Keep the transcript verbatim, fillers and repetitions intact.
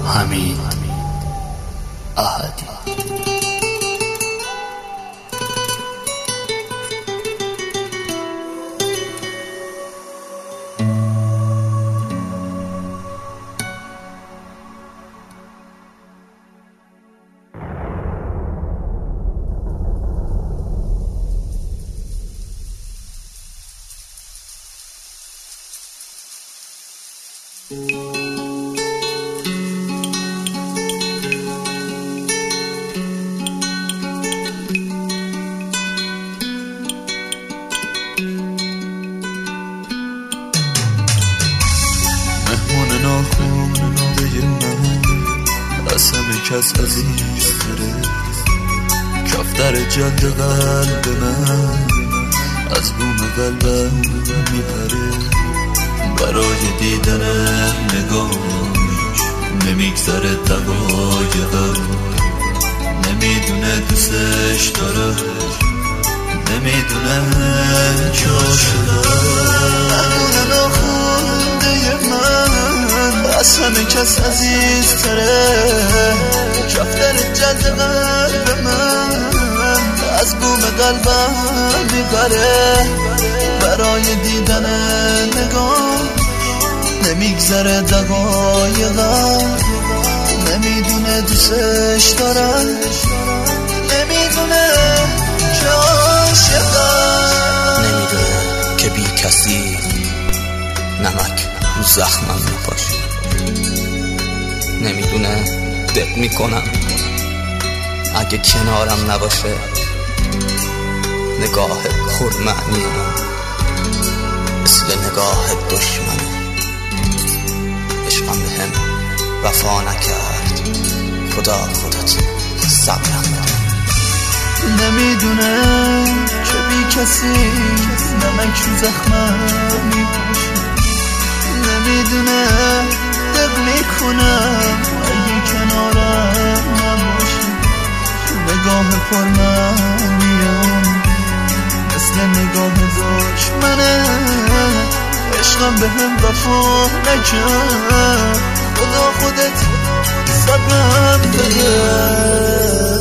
حمید احدی. مهمون ناخونده من از همه کس عزیزتره، کفتر جلد قلب من از بوم قلبم میپره. برای دیدن نگاهش نمیگذره دقایقم، نمیدونه دوستش داره، نمیدونه که عاشقه. ناخونده من از همه کس عزیزتره، کفتر جلد قلب من از بوم قلبم میبره. برای دیدن نگاه نمیگذره دقایقم، نمیدونه دوستش دارم، نمیدونه که عاشقم. نمیدونه که بی کسی نمک رو زخمم میپاشه، نمیدونه دق میکنم اگه کنارم نباشه. نگاه پرمعنی مثل نگاه دشمنه، عشقم به هم وفا نکرد، خدا خودت صبرم بده. نمیدونه که بی کسی نمک رو زخمم میپاشه، نمیدونه دق میکنم اگه کنارم نباشه. نگاه پرمعنیم مثل نگاه دشمنه، عشقم به هم وفا نکرد، خدا خودت صبرم بده.